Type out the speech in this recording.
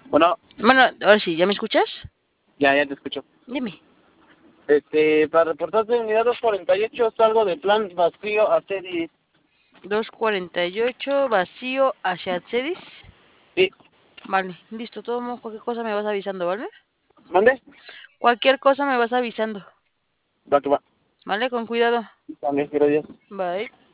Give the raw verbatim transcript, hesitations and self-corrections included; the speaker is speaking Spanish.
Bueno, Bueno, ahora sí, ¿ya me escuchas? ya, ya te escucho. Dime. Este, para reportarte unidad doscientos cuarenta y ocho, salgo de plan vacío a serie. doscientos cuarenta y ocho, vacío hacia Cedis. Sí, Vale, listo, todo modo, cualquier cosa me vas avisando, ¿vale? ¿mande? Cualquier cosa me vas avisando, Va que va. ¿vale? Con cuidado. También, gracias. Bye.